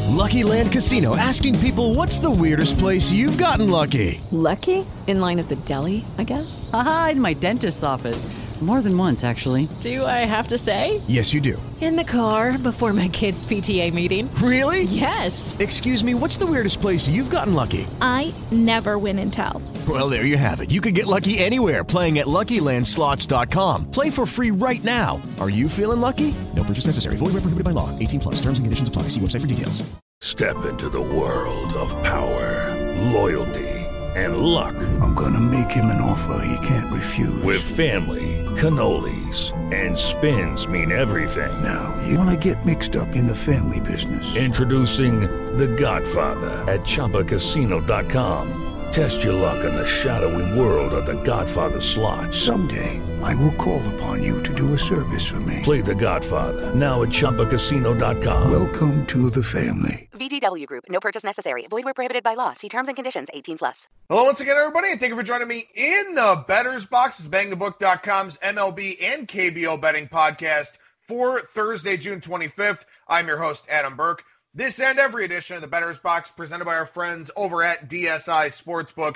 Lucky Land Casino, asking people, what's the weirdest place you've gotten lucky? Lucky? In line at the deli, I guess? Aha, in my dentist's office. More than once, actually. Do I have to say? Yes, you do. In the car before my kids' PTA meeting. Really? Yes. Excuse me, what's the weirdest place you've gotten lucky? I never win and tell. Well, there you have it. You can get lucky anywhere, playing at LuckyLandSlots.com. Play for free right now. Are you feeling lucky? No purchase necessary. Void where prohibited by law. 18 plus. Terms and conditions apply. See website for details. Step into the world of power, loyalty, and luck. I'm gonna make him an offer he can't refuse. With family, cannolis, and spins mean everything. Now, you wanna get mixed up in the family business. Introducing The Godfather at ChumbaCasino.com. Test your luck in the shadowy world of The Godfather slot. Someday, I will call upon you to do a service for me. Play The Godfather, now at ChumbaCasino.com. Welcome to the family. VGW Group. No purchase necessary. Void where prohibited by law. See terms and conditions. 18 plus. Hello once again, everybody, and thank you for joining me in the Bettor's Box. It's BangTheBook.com's MLB and KBO betting podcast for Thursday, June 25th. I'm your host, Adam Burke. This and every edition of the Bettor's Box presented by our friends over at DSI Sportsbook.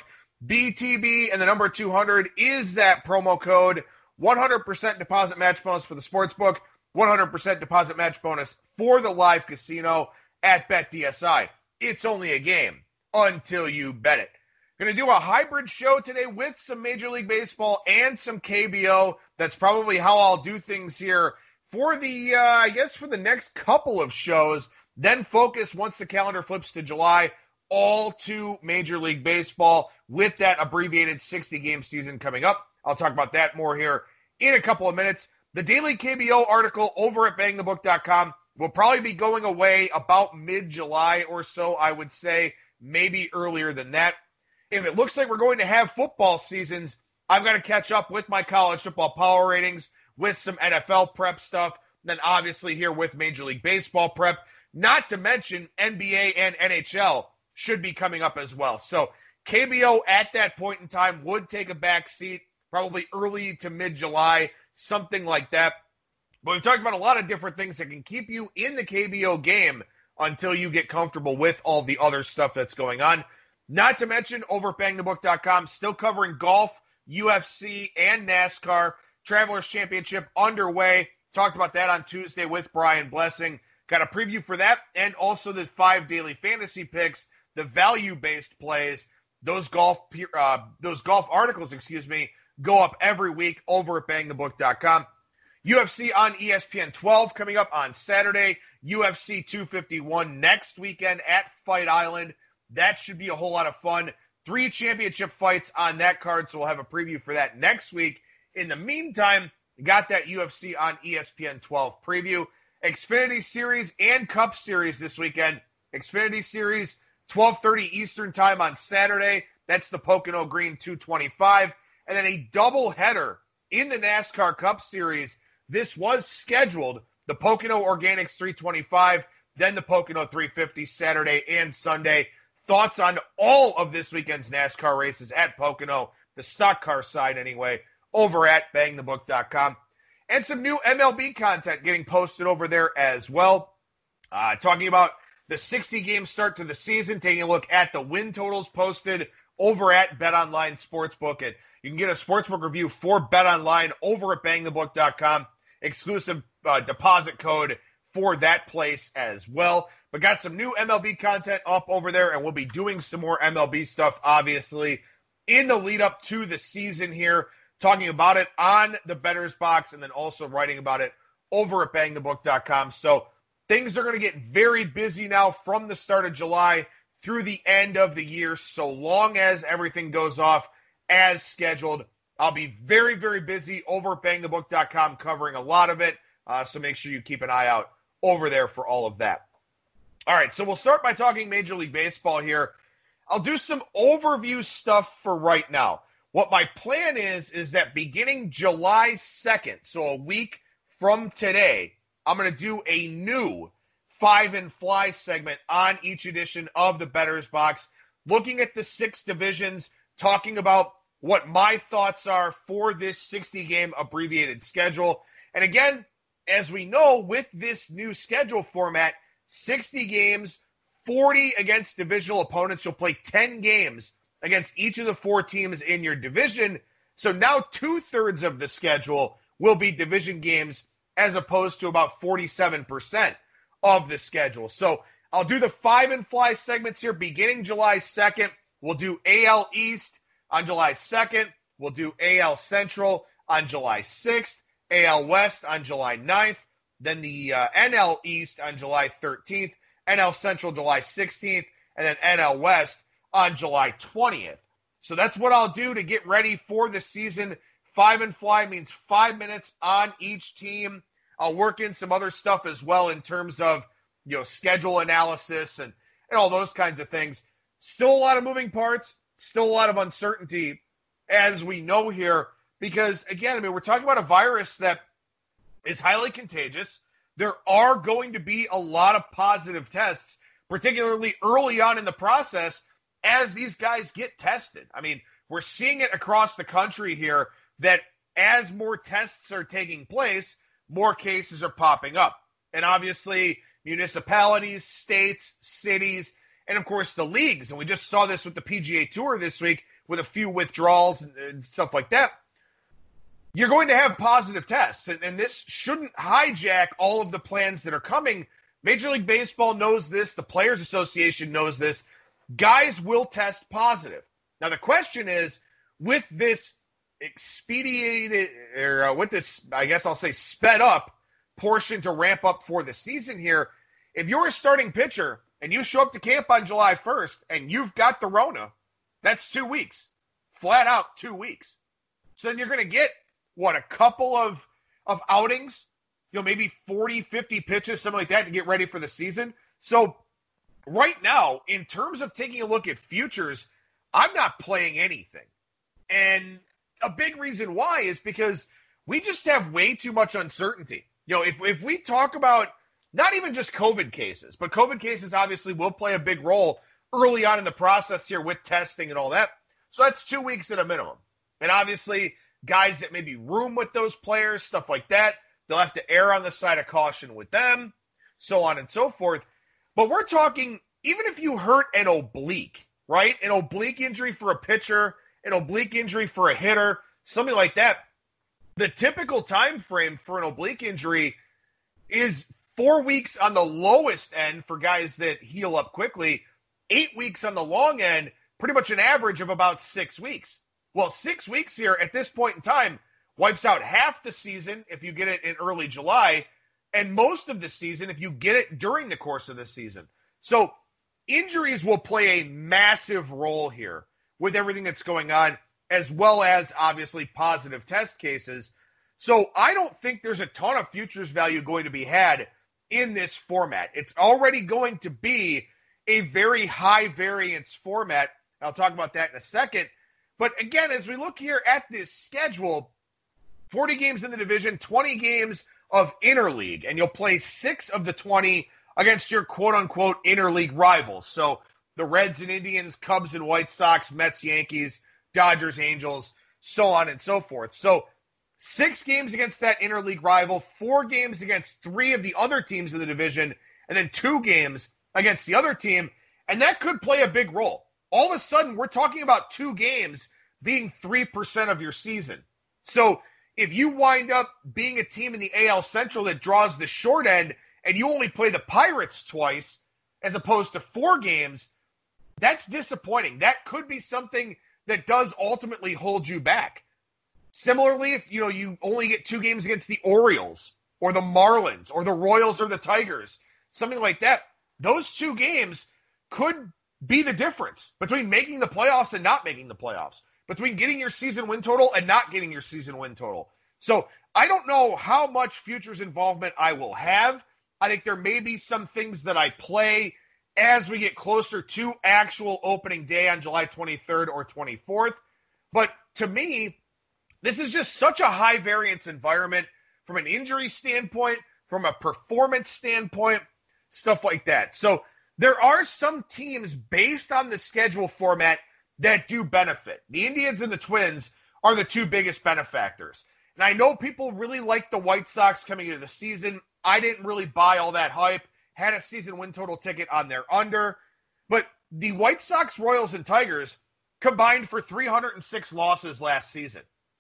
BTB and the number 200 is that promo code. 100% deposit match bonus for the Sportsbook. 100% deposit match bonus for the live casino at BetDSI. It's only a game until you bet it. Going to do a hybrid show today with some Major League Baseball and some KBO. That's probably how I'll do things here for the, for the next couple of shows. Then focus, once the calendar flips to July, all to Major League Baseball with that abbreviated 60-game season coming up. I'll talk about that more here in a couple of minutes. The daily KBO article over at BangTheBook.com will probably be going away about mid-July or so, I would say, maybe earlier than that. If it looks like we're going to have football seasons, I've got to catch up with my college football power ratings, with some NFL prep stuff, then obviously here with Major League Baseball prep. Not to mention NBA and NHL should be coming up as well. So KBO at that point in time would take a back seat, probably early to mid-July, something like that. But we've talked about a lot of different things that can keep you in the KBO game until you get comfortable with all the other stuff that's going on. Not to mention over at BangTheBook.com, still covering golf, UFC, and NASCAR. Travelers Championship underway. Talked about that on Tuesday with Brian Blessing. Got a preview for that, and also the 5 daily fantasy picks, the value-based plays. Those golf articles, go up every week over at BangTheBook.com. UFC on ESPN 12 coming up on Saturday. UFC 251 next weekend at Fight Island. That should be a whole lot of fun. 3 championship fights on that card, so we'll have a preview for that next week. In the meantime, got that UFC on ESPN 12 preview. Xfinity Series and Cup Series this weekend. Xfinity Series, 12:30 Eastern Time on Saturday. That's the Pocono Green 225. And then a doubleheader in the NASCAR Cup Series. This was scheduled, the Pocono Organics 325, then the Pocono 350 Saturday and Sunday. Thoughts on all of this weekend's NASCAR races at Pocono, the stock car side anyway, over at BangTheBook.com. And some new MLB content getting posted over there as well. Talking about the 60-game start to the season, taking a look at the win totals posted over at BetOnline Sportsbook. And you can get a sportsbook review for BetOnline over at BangTheBook.com. Exclusive deposit code for that place as well. But got some new MLB content up over there, and we'll be doing some more MLB stuff, obviously, in the lead up to the season here. Talking about it on the Bettor's Box, and then also writing about it over at BangTheBook.com. So things are going to get very busy now from the start of July through the end of the year, so long as everything goes off as scheduled. I'll be very, very busy over at BangTheBook.com covering a lot of it, so make sure you keep an eye out over there for all of that. All right, so we'll start by talking Major League Baseball here. I'll do some overview stuff for right now. What my plan is that beginning July 2nd, so a week from today, I'm going to do a new 5 and Fly segment on each edition of the Bettor's Box, looking at the 6 divisions, talking about what my thoughts are for this 60-game abbreviated schedule. And again, as we know, with this new schedule format, 60 games, 40 against divisional opponents. You'll play 10 games against each of the 4 teams in your division. So now 2/3 of the schedule will be division games as opposed to about 47% of the schedule. So I'll do the 5 and fly segments here beginning July 2nd. We'll do AL East on July 2nd. We'll do AL Central on July 6th, AL West on July 9th, then the NL East on July 13th, NL Central July 16th, and then NL West on July 20th. So that's what I'll do to get ready for the season. 5 and fly means 5 minutes on each team. I'll work in some other stuff as well in terms of, schedule analysis and all those kinds of things. Still a lot of moving parts, still a lot of uncertainty, as we know here, because, again, we're talking about a virus that is highly contagious. There are going to be a lot of positive tests, particularly early on in the process, as these guys get tested. We're seeing it across the country here that as more tests are taking place, more cases are popping up. And obviously, municipalities, states, cities, and of course the leagues. And we just saw this with the PGA Tour this week with a few withdrawals and stuff like that. You're going to have positive tests, and this shouldn't hijack all of the plans that are coming. Major League Baseball knows this. The Players Association knows this. Guys will test positive. Now, the question is, with this expedited, or with this, I guess I'll say, sped up portion to ramp up for the season here, if you're a starting pitcher and you show up to camp on July 1st and you've got the Rona, that's 2 weeks. Flat out 2 weeks. So then you're going to get, a couple of outings, maybe 40, 50 pitches, something like that to get ready for the season. So right now, in terms of taking a look at futures, I'm not playing anything. And a big reason why is because we just have way too much uncertainty. If we talk about not even just COVID cases, but COVID cases obviously will play a big role early on in the process here with testing and all that. So that's 2 weeks at a minimum. And obviously, guys that maybe room with those players, stuff like that, they'll have to err on the side of caution with them, so on and so forth. But we're talking, even if you hurt an oblique, right? An oblique injury for a pitcher, an oblique injury for a hitter, something like that. The typical time frame for an oblique injury is 4 weeks on the lowest end for guys that heal up quickly, 8 weeks on the long end, pretty much an average of about 6 weeks. Well, 6 weeks here at this point in time wipes out half the season if you get it in early July, and most of the season if you get it during the course of the season. So injuries will play a massive role here with everything that's going on, as well as obviously positive test cases. So I don't think there's a ton of futures value going to be had in this format. It's already going to be a very high variance format. I'll talk about that in a second. But again, as we look here at this schedule, 40 games in the division, 20 games of interleague, and you'll play 6 of the 20 against your quote-unquote interleague rivals. So the Reds and Indians, Cubs and White Sox, Mets, Yankees, Dodgers, Angels, so on and so forth. So 6 games against that interleague rival, 4 games against 3 of the other teams in the division, and then 2 games against the other team, and that could play a big role. All of a sudden, we're talking about 2 games being 3% of your season. So if you wind up being a team in the AL Central that draws the short end and you only play the Pirates twice as opposed to 4 games, that's disappointing. That could be something that does ultimately hold you back. Similarly, if you only get 2 games against the Orioles or the Marlins or the Royals or the Tigers, something like that, those 2 games could be the difference between making the playoffs and not making the playoffs, between getting your season win total and not getting your season win total. So I don't know how much futures involvement I will have. I think there may be some things that I play as we get closer to actual opening day on July 23rd or 24th. But to me, this is just such a high variance environment from an injury standpoint, from a performance standpoint, stuff like that. So there are some teams based on the schedule format that do benefit. The Indians and the Twins are the 2 biggest benefactors. And I know people really like the White Sox coming into the season. I didn't really buy all that hype. had a season win total ticket on their under. But the White Sox, Royals, and Tigers combined for 306 losses last season.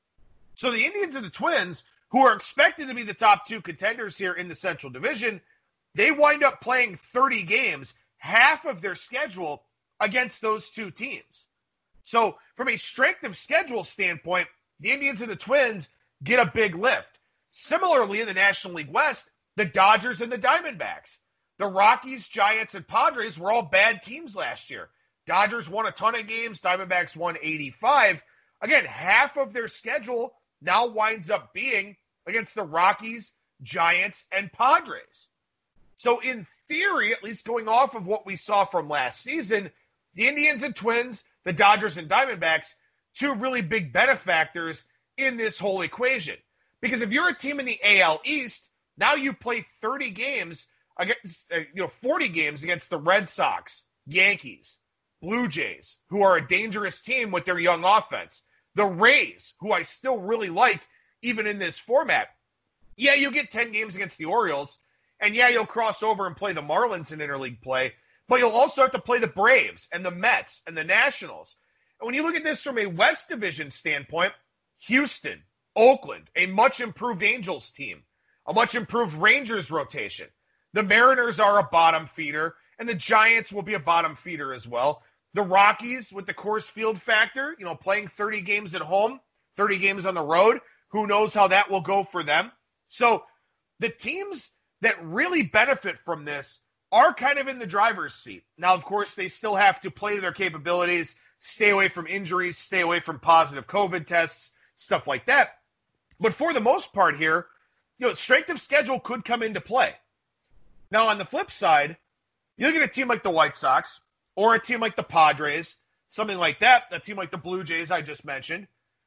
So the Indians and the Twins, who are expected to be the top two contenders here in the Central Division, they wind up playing 30 games, half of their schedule, against those two teams. So from a strength of schedule standpoint, the Indians and the Twins get a big lift. Similarly, in the National League West, the Dodgers and the Diamondbacks. The Rockies, Giants, and Padres were all bad teams last year. Dodgers won a ton of games. Diamondbacks won 85. Again, half of their schedule now winds up being against the Rockies, Giants, and Padres. So in theory, at least going off of what we saw from last season, the Indians and Twins, the Dodgers and Diamondbacks, two really big benefactors in this whole equation. Because if you're a team in the AL East, now you play 30 games against, 40 games against the Red Sox, Yankees, Blue Jays, who are a dangerous team with their young offense. The Rays, who I still really like, even in this format. Yeah, you'll get 10 games against the Orioles, and yeah, you'll cross over and play the Marlins in interleague play, but you'll also have to play the Braves and the Mets and the Nationals. And when you look at this from a West Division standpoint, Houston, Oakland, a much improved Angels team, a much improved Rangers rotation. The Mariners are a bottom feeder, and the Giants will be a bottom feeder as well. The Rockies, with the Coors Field factor, playing 30 games at home, 30 games on the road, who knows how that will go for them. So the teams that really benefit from this are kind of in the driver's seat. Now, of course, they still have to play to their capabilities, stay away from injuries, stay away from positive COVID tests, stuff like that. But for the most part here, strength of schedule could come into play. Now, on the flip side, you look at a team like the White Sox or a team like the Padres, something like that, a team like the Blue Jays I just mentioned.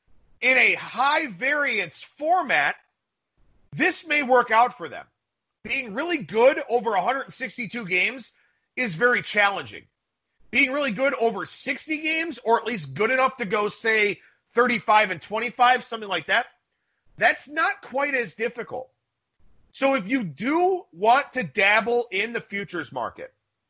In a high variance format, this may work out for them. Being really good over 162 games is very challenging. Being really good over 60 games, or at least good enough to go, say, 35 and 25, something like that, that's not quite as difficult. So if you do want to dabble in the futures market,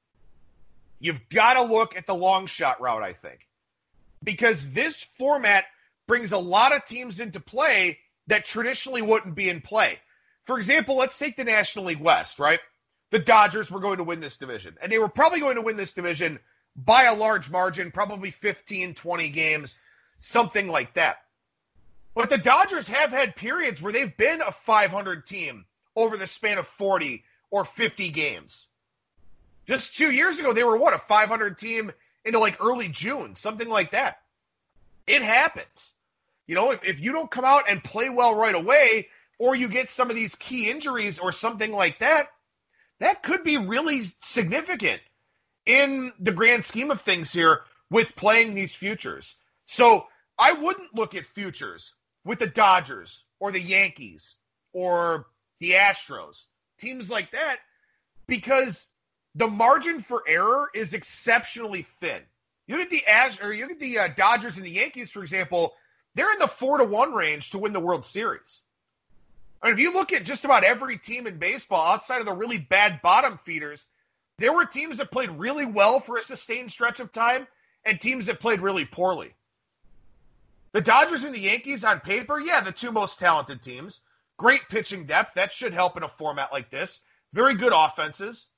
you've got to look at the long shot route, I think. Because this format brings a lot of teams into play that traditionally wouldn't be in play. For example, let's take the National League West, right? The Dodgers were going to win this division. And they were probably going to win this division by a large margin, probably 15, 20 games, something like that. But the Dodgers have had periods where they've been a 500 team over the span of 40 or 50 games. Just 2 years ago, they were, a 500 team into early June, something like that. It happens. If you don't come out and play well right away, or you get some of these key injuries or something like that, that could be really significant in the grand scheme of things here with playing these futures. So I wouldn't look at futures with the Dodgers or the Yankees or the Astros, teams like that, because the margin for error is exceptionally thin. You look at the Dodgers and the Yankees, for example, they're in the 4-1 range to win the World Series. I mean, if you look at just about every team in baseball, outside of the really bad bottom feeders, there were teams that played really well for a sustained stretch of time and teams that played really poorly. The Dodgers and the Yankees on paper, the two most talented teams. Great pitching depth. That should help in a format like this. Very good offenses.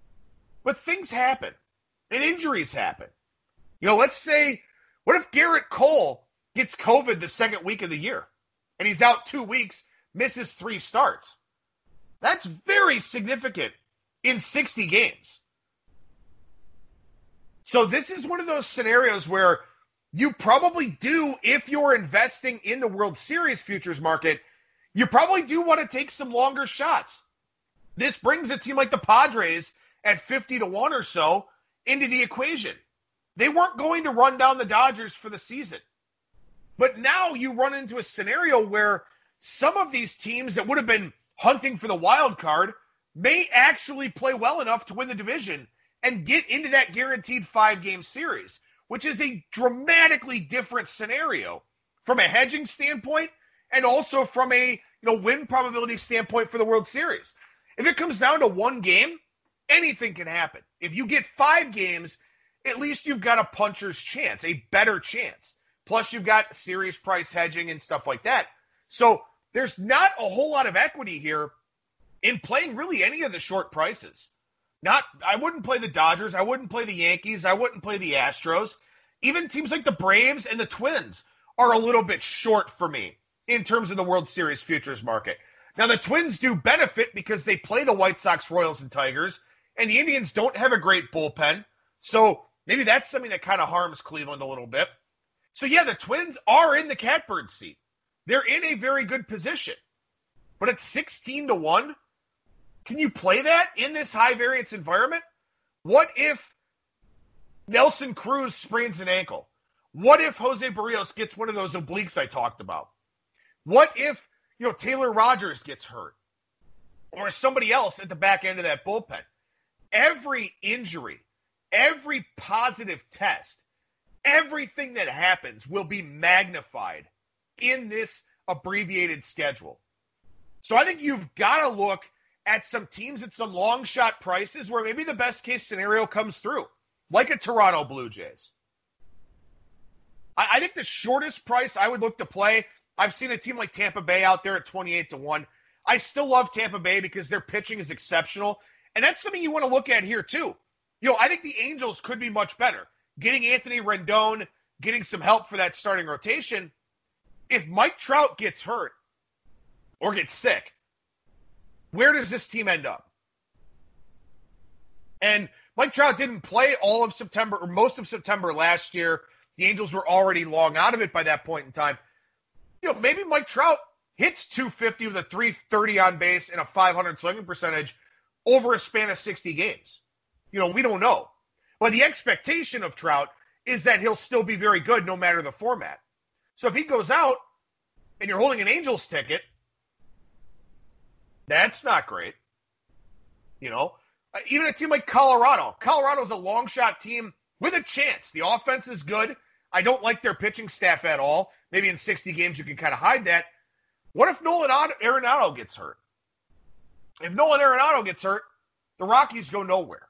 But things happen. And injuries happen. Let's say, what if Garrett Cole gets COVID the second week of the year? And he's out 2 weeks, misses 3 starts. That's very significant in 60 games. So this is one of those scenarios where you probably do, if you're investing in the World Series futures market, you probably do want to take some longer shots. This brings a team like the Padres at 50-1 or so into the equation. They weren't going to run down the Dodgers for the season. But now you run into a scenario where some of these teams that would have been hunting for the wild card may actually play well enough to win the division and get into that guaranteed 5-game series, which is a dramatically different scenario from a hedging standpoint and also from a win probability standpoint for the World Series. If it comes down to one game, anything can happen. If you get 5 games, at least you've got a puncher's chance, a better chance. Plus, you've got series price hedging and stuff like that. So there's not a whole lot of equity here in playing really any of the short prices. I wouldn't play the Dodgers. I wouldn't play the Yankees. I wouldn't play the Astros. Even teams like the Braves and the Twins are a little bit short for me in terms of the World Series futures market. Now, the Twins do benefit because they play the White Sox, Royals, and Tigers, and the Indians don't have a great bullpen. So maybe that's something that kind of harms Cleveland a little bit. So, yeah, the Twins are in the catbird seat. They're in a very good position. But at 16-1, can you play that in this high-variance environment? What if Nelson Cruz sprains an ankle? What if Jose Barrios gets one of those obliques I talked about? What if, Taylor Rogers gets hurt? Or somebody else at the back end of that bullpen? Every injury, every positive test, everything that happens will be magnified in this abbreviated schedule. So I think you've got to look at some teams at some long shot prices where maybe the best case scenario comes through, like a Toronto Blue Jays. I think the shortest price I would look to play, I've seen a team like Tampa Bay out there at 28-1. I still love Tampa Bay because their pitching is exceptional. And that's something you want to look at here too. I think the Angels could be much better. Getting Anthony Rendon, getting some help for that starting rotation. If Mike Trout gets hurt or gets sick, where does this team end up? And Mike Trout didn't play all of September or most of September last year. The Angels were already long out of it by that point in time. Maybe Mike Trout hits 250 with a 330 on base and a 500 slugging percentage over a span of 60 games. We don't know. But the expectation of Trout is that he'll still be very good no matter the format. So if he goes out and you're holding an Angels ticket, that's not great. Even a team like Colorado. Colorado's a long shot team with a chance. The offense is good. I don't like their pitching staff at all. Maybe in 60 games you can kind of hide that. What if Nolan Arenado gets hurt? If Nolan Arenado gets hurt, the Rockies go nowhere.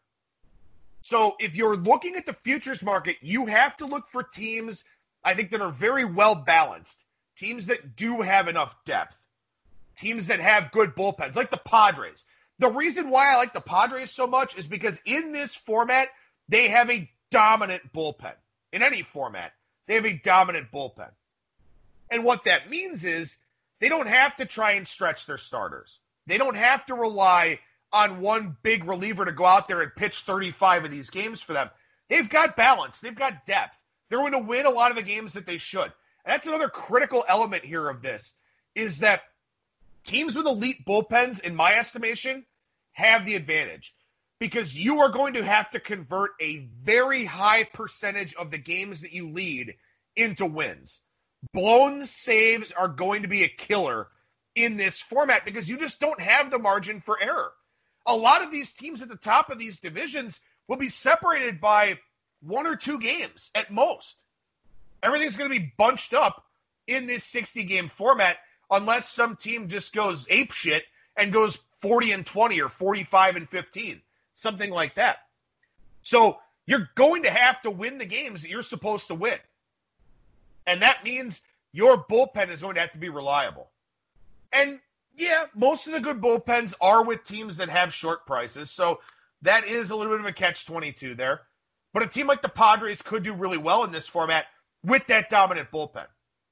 So if you're looking at the futures market, you have to look for teams, I think, that are very well balanced. Teams that do have enough depth. Teams that have good bullpens, like the Padres. The reason why I like the Padres so much is because in this format, they have a dominant bullpen. In any format, they have a dominant bullpen. And what that means is they don't have to try and stretch their starters. They don't have to rely on one big reliever to go out there and pitch 35 of these games for them. They've got balance. They've got depth. They're going to win a lot of the games that they should. And that's another critical element here of this, is that teams with elite bullpens, in my estimation, have the advantage. Because you are going to have to convert a very high percentage of the games that you lead into wins. Blown saves are going to be a killer in this format because you just don't have the margin for error. A lot of these teams at the top of these divisions will be separated by 1 or 2 games at most. Everything's going to be bunched up in this 60-game format unless some team just goes apeshit and goes 40-20 or 45-15, something like that. So you're going to have to win the games that you're supposed to win. And that means your bullpen is going to have to be reliable. And yeah, most of the good bullpens are with teams that have short prices. So that is a little bit of a catch-22 there. But a team like the Padres could do really well in this format with that dominant bullpen.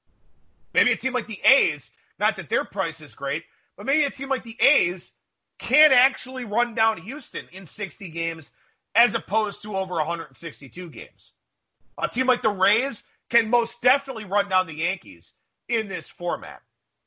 Maybe a team like the A's, not that their price is great, but maybe a team like the A's can actually run down Houston in 60 games as opposed to over 162 games. A team like the Rays can most definitely run down the Yankees in this format.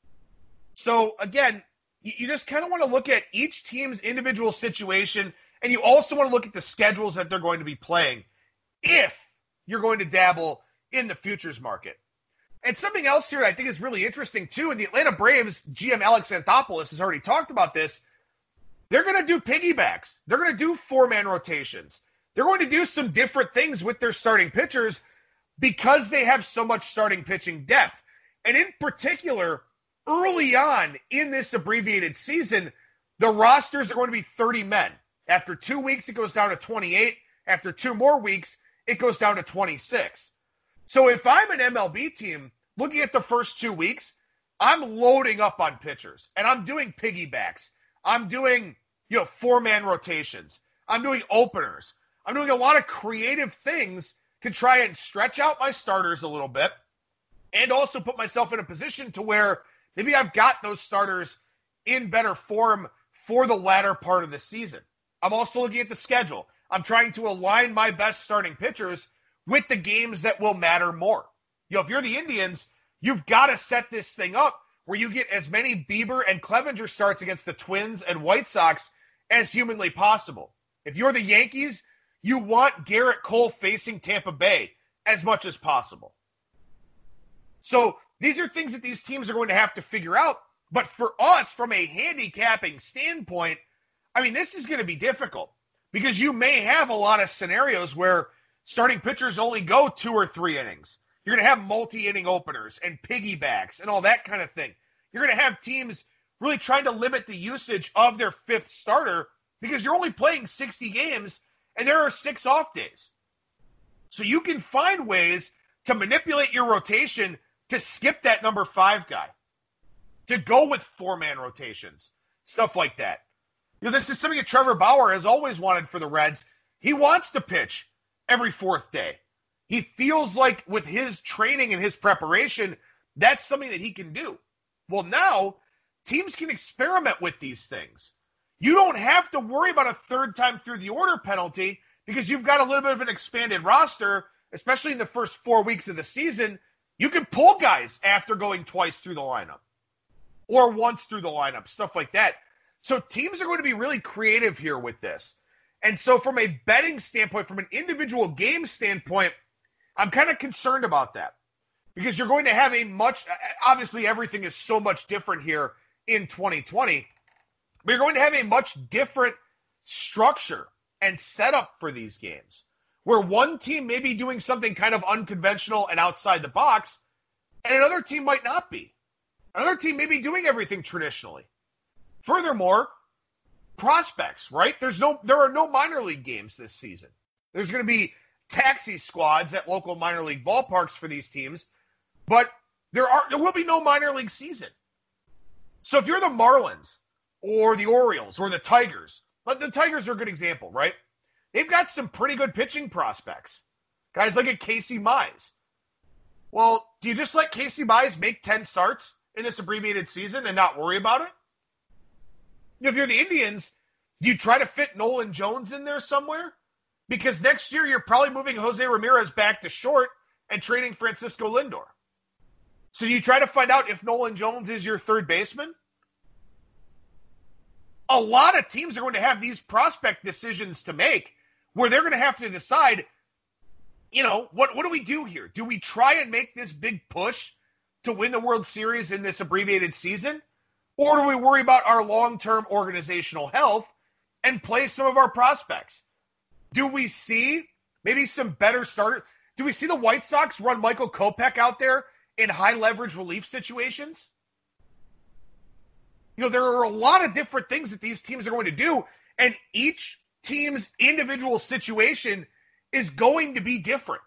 So, again, you just kind of want to look at each team's individual situation, and you also want to look at the schedules that they're going to be playing if you're going to dabble in the futures market. And something else here I think is really interesting, too, and the Atlanta Braves GM Alex Anthopoulos has already talked about this. They're going to do piggybacks. They're going to do 4-man rotations. They're going to do some different things with their starting pitchers because they have so much starting pitching depth. And in particular, early on in this abbreviated season, the rosters are going to be 30 men. After 2 weeks, it goes down to 28. After 2 more weeks, it goes down to 26. So if I'm an MLB team looking at the first 2 weeks, I'm loading up on pitchers and I'm doing piggybacks. I'm doing, 4-man rotations. I'm doing openers. I'm doing a lot of creative things to try and stretch out my starters a little bit and also put myself in a position to where maybe I've got those starters in better form for the latter part of the season. I'm also looking at the schedule. I'm trying to align my best starting pitchers with the games that will matter more. If you're the Indians, you've got to set this thing up where you get as many Bieber and Clevenger starts against the Twins and White Sox as humanly possible. If you're the Yankees, you want Garrett Cole facing Tampa Bay as much as possible. So these are things that these teams are going to have to figure out. But for us, from a handicapping standpoint, this is going to be difficult because you may have a lot of scenarios where starting pitchers only go 2 or 3 innings. You're going to have multi-inning openers and piggybacks and all that kind of thing. You're going to have teams really trying to limit the usage of their 5th starter because you're only playing 60 games and there are 6 off days. So you can find ways to manipulate your rotation to skip that number 5 guy, to go with 4-man rotations, stuff like that. This is something that Trevor Bauer has always wanted for the Reds. He wants to pitch every 4th day. He feels like with his training and his preparation, that's something that he can do. Well, now teams can experiment with these things. You don't have to worry about a 3rd time through the order penalty because you've got a little bit of an expanded roster, especially in the first 4 weeks of the season. You can pull guys after going twice through the lineup or once through the lineup, stuff like that. So teams are going to be really creative here with this. And so from a betting standpoint, from an individual game standpoint, I'm kind of concerned about that because you're going to have obviously everything is so much different here in 2020, but you're going to have a much different structure and setup for these games where one team may be doing something kind of unconventional and outside the box, and another team might not be. Another team may be doing everything traditionally. Furthermore, prospects, right? There are no minor league games this season. There's going to be taxi squads at local minor league ballparks for these teams, but there will be no minor league season. So if you're the Marlins or the Orioles or the Tigers, but the Tigers are a good example, right? They've got some pretty good pitching prospects. Guys like a Casey Mize. Well, do you just let Casey Mize make 10 starts in this abbreviated season and not worry about it? If you're the Indians, do you try to fit Nolan Jones in there somewhere? Because next year you're probably moving Jose Ramirez back to short and trading Francisco Lindor. So do you try to find out if Nolan Jones is your 3rd baseman? A lot of teams are going to have these prospect decisions to make where they're going to have to decide, what do we do here? Do we try and make this big push to win the World Series in this abbreviated season? Or do we worry about our long-term organizational health and play some of our prospects? Do we see maybe some better starters? Do we see the White Sox run Michael Kopech out there in high-leverage relief situations? There are a lot of different things that these teams are going to do, and each team's individual situation is going to be different.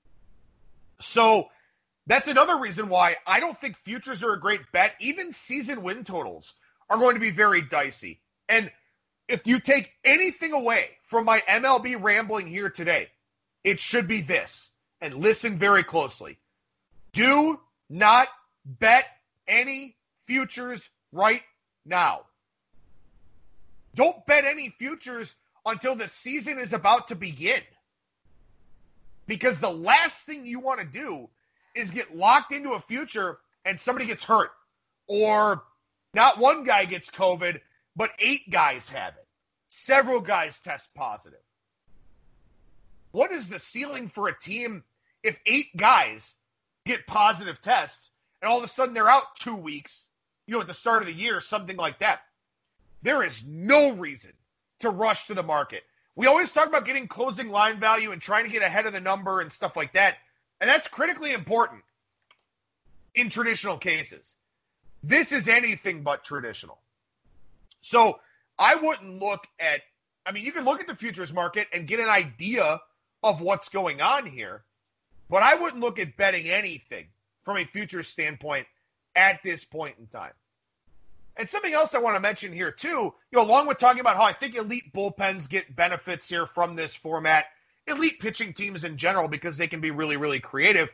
So that's another reason why I don't think futures are a great bet. Even season win totals are going to be very dicey. And if you take anything away from my MLB rambling here today, it should be this. And listen very closely. Do not bet any futures right now. Don't bet any futures until the season is about to begin. Because the last thing you want to do is get locked into a future and somebody gets hurt. Or not one guy gets COVID, but 8 guys have it. Several guys test positive. What is the ceiling for a team if 8 guys get positive tests and all of a sudden they're out 2 weeks, at the start of the year, something like that? There is no reason to rush to the market. We always talk about getting closing line value and trying to get ahead of the number and stuff like that. And that's critically important in traditional cases. This is anything but traditional. So I wouldn't look at, I mean, you can look at the futures market and get an idea of what's going on here, but I wouldn't look at betting anything from a futures standpoint at this point in time. And something else I want to mention here too, along with talking about how I think elite bullpens get benefits here from this format, elite pitching teams in general, because they can be really, really creative.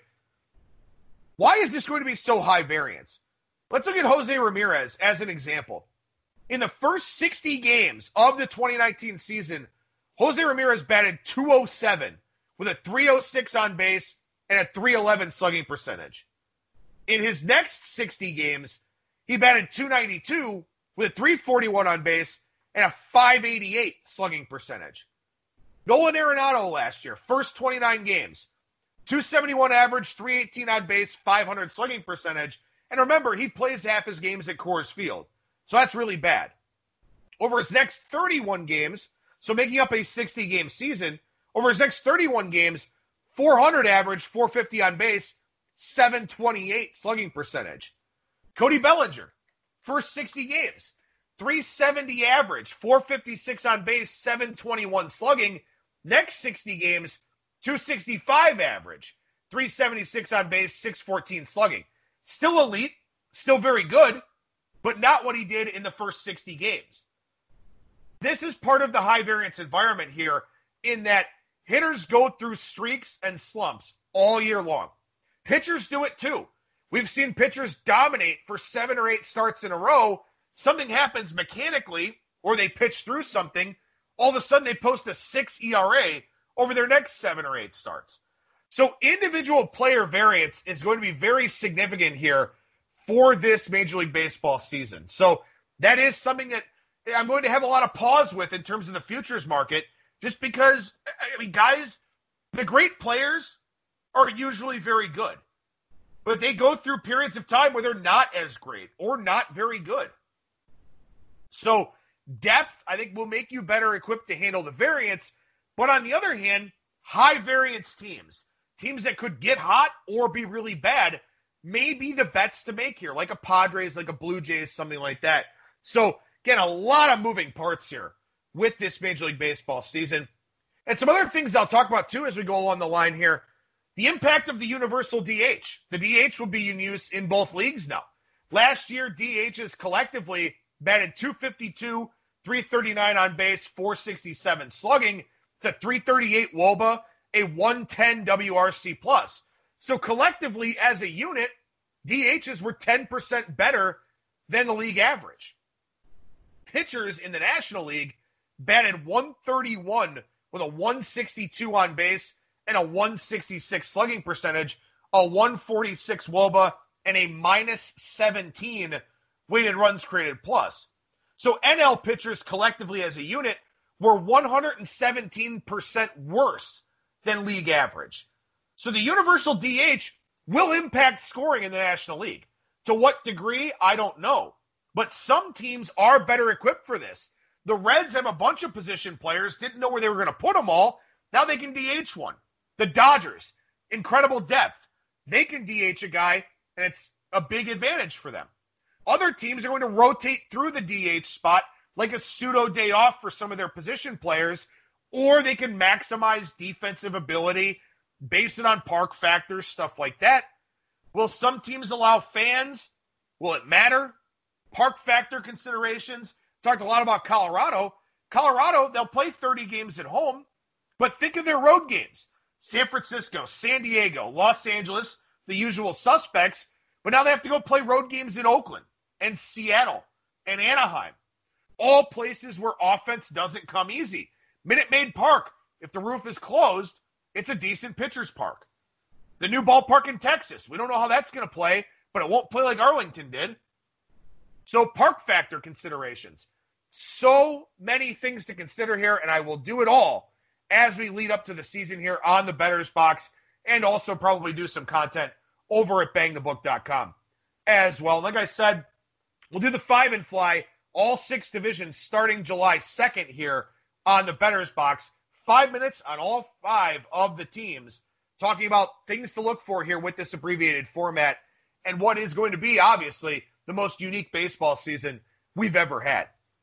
Why is this going to be so high variance? Let's look at Jose Ramirez as an example. In the first 60 games of the 2019 season, Jose Ramirez batted .207 with a .306 on base and a .311 slugging percentage. In his next 60 games, he batted .292 with a .341 on base and a .588 slugging percentage. Nolan Arenado last year, first 29 games, .271 average, .318 on base, .500 slugging percentage. And remember, he plays half his games at Coors Field. So that's really bad. Over his next 31 games, so making up a 60-game season, over his next 31 games, .400 average, .450 on base, .728 slugging percentage. Cody Bellinger, first 60 games, .370 average, .456 on base, .721 slugging. Next 60 games, .265 average, .376 on base, .614 slugging. Still elite, still very good, but not what he did in the first 60 games. This is part of the high variance environment here, in that hitters go through streaks and slumps all year long. Pitchers do it too. We've seen pitchers dominate for 7 or 8 starts in a row. Something happens mechanically, or they pitch through something. All of a sudden they post a 6 ERA over their next 7 or 8 starts. So individual player variance is going to be very significant here for this Major League Baseball season. So that is something that I'm going to have a lot of pause with in terms of the futures market, just because, I mean, guys, the great players are usually very good, but they go through periods of time where they're not as great or not very good. So depth, I think, will make you better equipped to handle the variance. But on the other hand, high variance teams that could get hot or be really bad, may be the bets to make here, like a Padres, like a Blue Jays, something like that. So, again, a lot of moving parts here with this Major League Baseball season. And some other things I'll talk about, too, as we go along the line here. The impact of the universal DH. The DH will be in use in both leagues now. Last year, DHs collectively batted .252, .339 on base, .467 slugging. It's a .338 WOBA, a .110 WRC+. So collectively, as a unit, DHs were 10% better than the league average. Pitchers in the National League batted .131 with a .162 on base and a .166 slugging percentage, a .146 WOBA, and a -17 weighted runs created plus. So NL pitchers collectively as a unit were 117% worse than league average. So the universal DH will impact scoring in the National League. To what degree, I don't know. But some teams are better equipped for this. The Reds have a bunch of position players, didn't know where they were going to put them all. Now they can DH one. The Dodgers, incredible depth. They can DH a guy, and it's a big advantage for them. Other teams are going to rotate through the DH spot like a pseudo day off for some of their position players, or they can maximize defensive ability, base it on park factors, stuff like that. Will some teams allow fans? Will it matter? Park factor considerations. Talked a lot about Colorado. Colorado, they'll play 30 games at home, but think of their road games. San Francisco, San Diego, Los Angeles, the usual suspects, but now they have to go play road games in Oakland and Seattle and Anaheim. All places where offense doesn't come easy. Minute Maid Park, if the roof is closed, it's a decent pitcher's park. The new ballpark in Texas, we don't know how that's going to play, but it won't play like Arlington did. So park factor considerations. So many things to consider here, and I will do it all as we lead up to the season here on the Bettor's Box, and also probably do some content over at bangthebook.com as well. Like I said, we'll do the 5 and fly, all 6 divisions starting July 2nd here on the Bettor's Box. 5 minutes on all 5 of the teams, talking about things to look for here with this abbreviated format and what is going to be, obviously, the most unique baseball season we've ever had.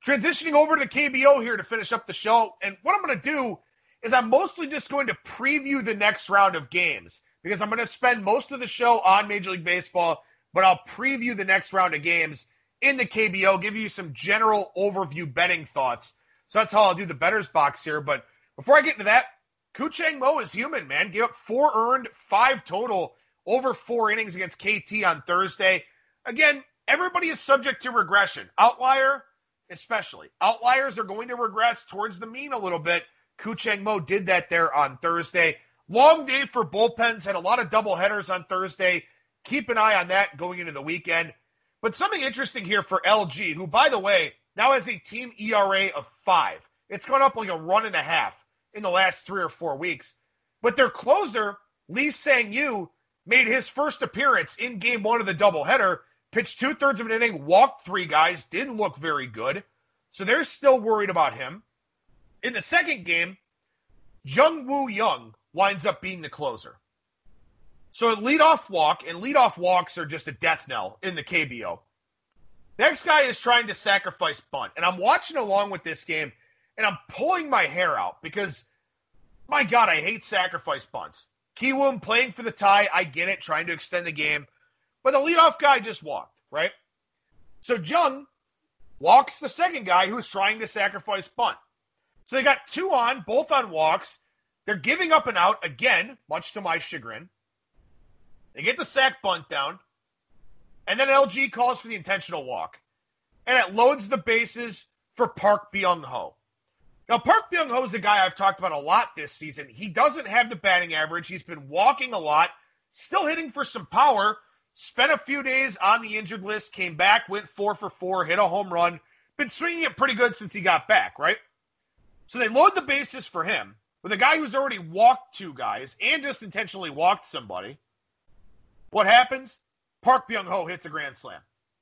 Transitioning over to the KBO here to finish up the show. And what I'm going to do is I'm mostly just going to preview the next round of games because I'm going to spend most of the show on Major League Baseball, but I'll preview the next round of games in the KBO, give you some general overview betting thoughts. So that's how I'll do the Bettor's Box here. But before I get into that, Koochang Mo is human, man. Gave up 4 earned, 5 total, over 4 innings against KT on Thursday. Again, everybody is subject to regression. Outlier, especially. Outliers are going to regress towards the mean a little bit. Koochang Mo did that there on Thursday. Long day for bullpens. Had a lot of doubleheaders on Thursday. Keep an eye on that going into the weekend. But something interesting here for LG, who, by the way, now has a team ERA of 5. It's gone up like a 1.5 in the last 3 or 4 weeks. But their closer, Lee Sang-yu, made his first appearance in game 1 of the doubleheader, pitched 2/3 of an inning, walked 3 guys, didn't look very good. So they're still worried about him. In the second game, Jung-Woo Young winds up being the closer. So a leadoff walk, and leadoff walks are just a death knell in the KBO. Next guy is trying to sacrifice bunt. And I'm watching along with this game, and I'm pulling my hair out because, my God, I hate sacrifice bunts. Kiwoom playing for the tie, I get it, trying to extend the game. But the leadoff guy just walked, right? So Jung walks the second guy who's trying to sacrifice bunt. So they got 2 on, both on walks. They're giving up an out, again, much to my chagrin. They get the sack bunt down, and then LG calls for the intentional walk. And it loads the bases for Park Byung-ho. Now, Park Byung-ho is a guy I've talked about a lot this season. He doesn't have the batting average. He's been walking a lot, still hitting for some power. Spent a few days on the injured list, came back, went 4 for 4, hit a home run. Been swinging it pretty good since he got back, right? So they load the bases for him with a guy who's already walked 2 guys and just intentionally walked somebody. What happens? Park Byung-ho hits a grand slam.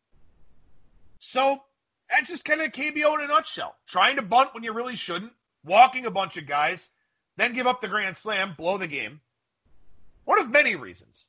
So that's just kind of KBO in a nutshell. Trying to bunt when you really shouldn't, walking a bunch of guys, then give up the grand slam, blow the game. One of many reasons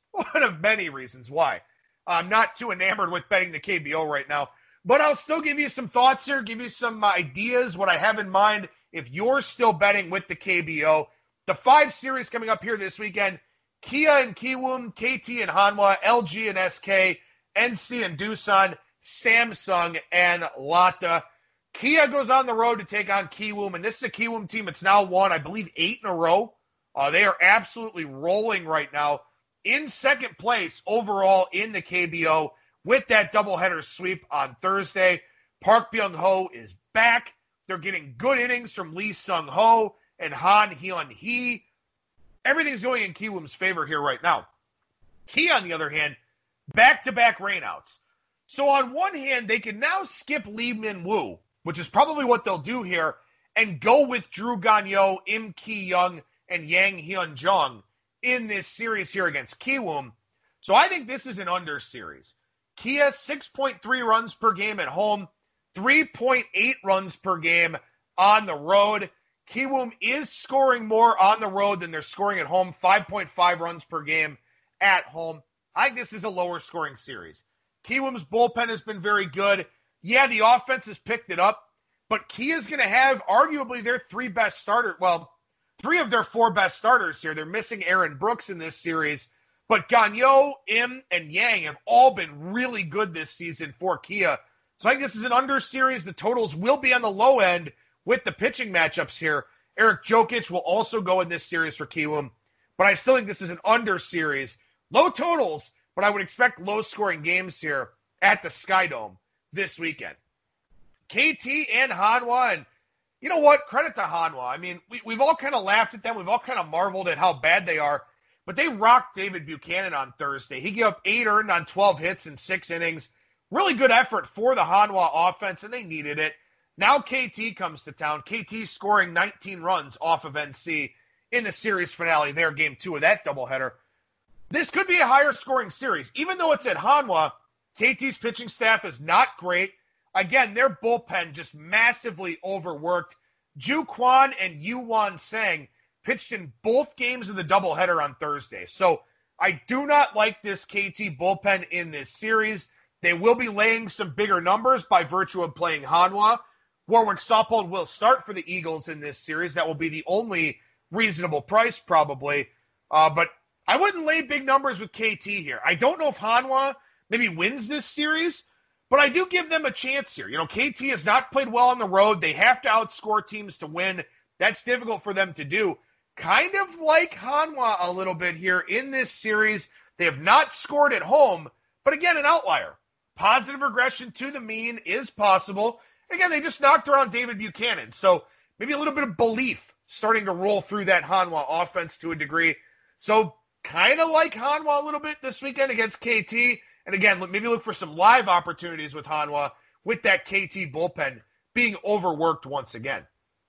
why I'm not too enamored with betting the KBO right now. But I'll still give you some thoughts here, give you some ideas, what I have in mind if you're still betting with the KBO. The 5 series coming up here this weekend: Kia and Kiwoom, KT and Hanwha, LG and SK, NC and Doosan, Samsung and Lotte. Kia goes on the road to take on Kiwoom, and this is a Kiwoom team that's now won, I believe, 8 in a row. They are absolutely rolling right now, in second place overall in the KBO with that doubleheader sweep on Thursday. Park Byung-ho is back. They're getting good innings from Lee Sung-ho and Han Hyun-hee. Everything's going in Kiwoom's favor here right now. Kia, on the other hand, back-to-back rainouts. So on one hand, they can now skip Lee Min-woo, which is probably what they'll do here, and go with Drew Gagnon, Im Ki-young, and Yang Hyun-jung in this series here against Kiwoom. So I think this is an under series. Kia, 6.3 runs per game at home, 3.8 runs per game on the road. Kiwoom is scoring more on the road than they're scoring at home, 5.5 runs per game at home. I think this is a lower scoring series. Kiwoom's bullpen has been very good. Yeah, the offense has picked it up, but Kia's going to have arguably their 3 best starters. Well, 3 of their 4 best starters here. They're missing Aaron Brooks in this series, but Gagnon, Im, and Yang have all been really good this season for Kia. So I think this is an under series. The totals will be on the low end with the pitching matchups here. Eric Jokic will also go in this series for Kiwoom, but I still think this is an under series. Low totals, but I would expect low-scoring games here at the Skydome this weekend. KT and Hanwha, and you know what? Credit to Hanwha. I mean, we've all kind of laughed at them. We've all kind of marveled at how bad they are, but they rocked David Buchanan on Thursday. He gave up 8 earned on 12 hits in 6 innings. Really good effort for the Hanwha offense, and they needed it. Now KT comes to town. KT scoring 19 runs off of NC in the series finale there, game 2 of that doubleheader. This could be a higher scoring series. Even though it's at Hanwha, KT's pitching staff is not great. Again, their bullpen just massively overworked. Ju Kwan and Yuan Sang pitched in both games of the doubleheader on Thursday. So I do not like this KT bullpen in this series. They will be laying some bigger numbers by virtue of playing Hanwha. Warwick Saupold will start for the Eagles in this series. That will be the only reasonable price probably. But I wouldn't lay big numbers with KT here. I don't know if Hanwha maybe wins this series, but I do give them a chance here. KT has not played well on the road. They have to outscore teams to win. That's difficult for them to do. Kind of like Hanwha a little bit here in this series. They have not scored at home, but again, an outlier. Positive regression to the mean is possible. Again, they just knocked around David Buchanan, so maybe a little bit of belief starting to roll through that Hanwha offense to a degree. So kind of like Hanwha a little bit this weekend against KT. And again, maybe look for some live opportunities with Hanwha with that KT bullpen being overworked once again.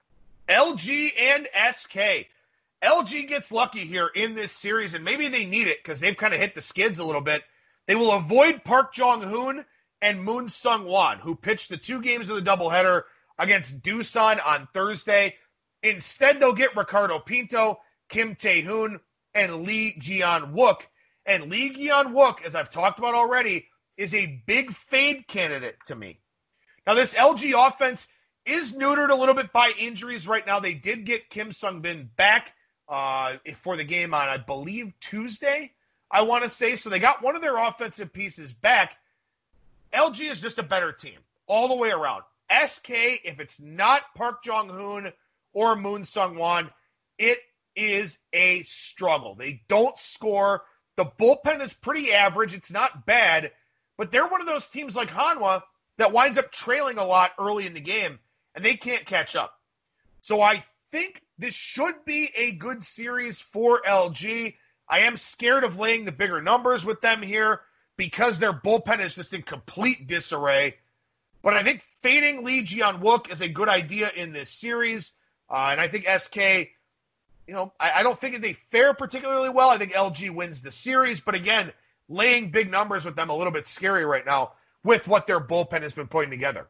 LG and SK. LG gets lucky here in this series, and maybe they need it because they've kind of hit the skids a little bit. They will avoid Park Jong-hoon and Moon Sung-hwan, who pitched the 2 games of the doubleheader against Doosan on Thursday. Instead, they'll get Ricardo Pinto, Kim Tae-hoon, and Lee Ji-yeon-wook. And Lee Ji-yeon-wook, as I've talked about already, is a big fade candidate to me. Now, this LG offense is neutered a little bit by injuries right now. They did get Kim Sung-bin back for the game on, I believe, Tuesday, I want to say. So they got one of their offensive pieces back. LG is just a better team all the way around. SK, if it's not Park Jong-hoon or Moon Sung-hwan, it is a struggle. They don't score. The bullpen is pretty average. It's not bad, but they're one of those teams like Hanwha that winds up trailing a lot early in the game, and they can't catch up. So I think this should be a good series for LG. I am scared of laying the bigger numbers with them here because their bullpen is just in complete disarray. But I think fading Lee Ji-yeon-wook is a good idea in this series. And I think SK, I don't think they fare particularly well. I think LG wins the series. But again, laying big numbers with them a little bit scary right now with what their bullpen has been putting together.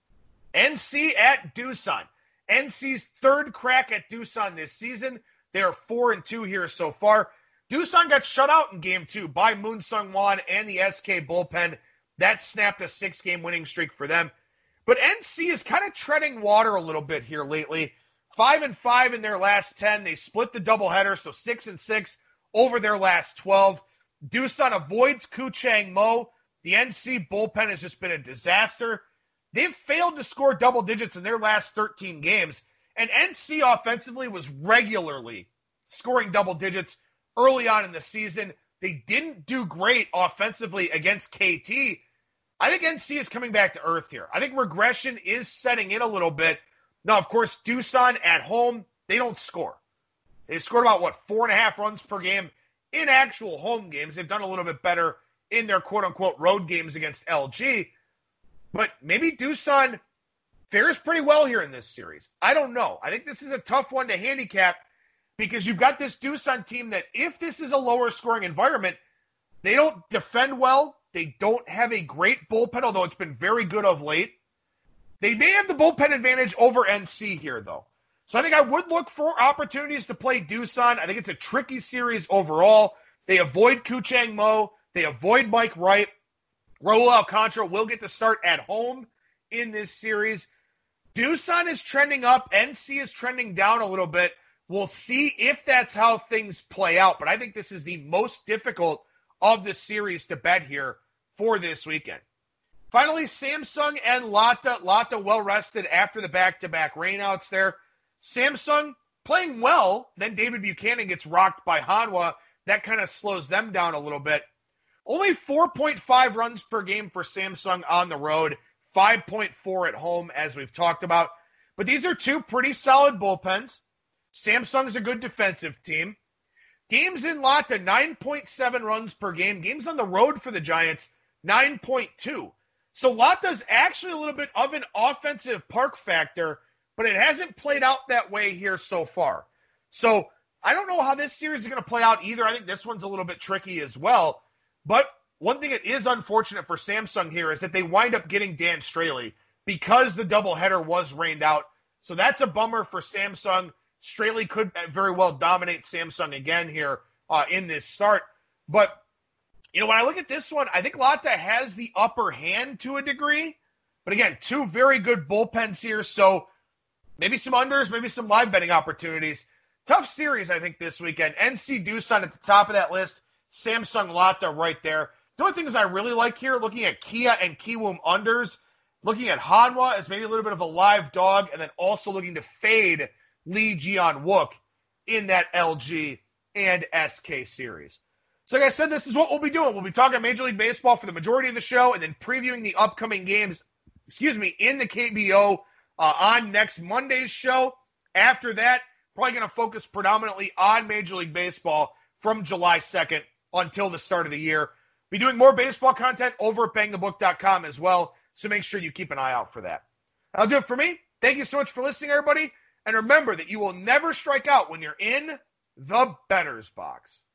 NC at Doosan. NC's third crack at Doosan this season. They are 4-2 here so far. Doosan got shut out in Game 2 by Moon Sung-hwan and the SK bullpen. That snapped a 6-game winning streak for them. But NC is kind of treading water a little bit here lately. 5-5 in their last 10. They split the doubleheader, so 6-6 over their last 12. Doosan avoids Koo Chang-mo. The NC bullpen has just been a disaster. They've failed to score double digits in their last 13 games. And NC offensively was regularly scoring double digits early on in the season. They didn't do great offensively against KT. I think NC is coming back to earth here. I think regression is setting in a little bit. Now, of course, Doosan at home, they don't score. They've scored about, 4.5 runs per game in actual home games. They've done a little bit better in their quote-unquote road games against LG. But maybe Doosan fares pretty well here in this series. I don't know. I think this is a tough one to handicap because you've got this Doosan team that if this is a lower scoring environment, they don't defend well. They don't have a great bullpen, although it's been very good of late. They may have the bullpen advantage over NC here, though. So I think I would look for opportunities to play Doosan. I think it's a tricky series overall. They avoid Koo Chang-mo. They avoid Mike Wright. Raul Alcantara will get to start at home in this series. Doosan is trending up. NC is trending down a little bit. We'll see if that's how things play out. But I think this is the most difficult of the series to bet here for this weekend. Finally, Samsung and Lotte. Lotte well rested after the back-to-back rainouts there. Samsung playing well. Then David Buchanan gets rocked by Hanwha. That kind of slows them down a little bit. Only 4.5 runs per game for Samsung on the road. 5.4 at home, as we've talked about. But these are two pretty solid bullpens. Samsung's a good defensive team. Games in Lotte, 9.7 runs per game. Games on the road for the Giants, 9.2. So Lotte's actually a little bit of an offensive park factor, but it hasn't played out that way here so far. So I don't know how this series is going to play out either. I think this one's a little bit tricky as well. But one thing that is unfortunate for Samsung here is that they wind up getting Dan Straley because the doubleheader was rained out. So that's a bummer for Samsung. Straley could very well dominate Samsung again here in this start. But, when I look at this one, I think Lotte has the upper hand to a degree. But again, two very good bullpens here, so maybe some unders, maybe some live betting opportunities. Tough series, I think, this weekend. NC Doosan at the top of that list. Samsung Lotta right there. The only things I really like here, looking at Kia and Kiwoom unders, looking at Hanwha as maybe a little bit of a live dog, and then also looking to fade Lee Ji-Wook in that LG and SK series. So like I said, this is what we'll be doing. We'll be talking Major League Baseball for the majority of the show and then previewing the upcoming games, in the KBO on next Monday's show. After that, probably going to focus predominantly on Major League Baseball from July 2nd until the start of the year. Be doing more baseball content over at bangthebook.com as well, so make sure you keep an eye out for that. That'll do it for me. Thank you so much for listening, everybody. And remember that you will never strike out when you're in the bettor's box.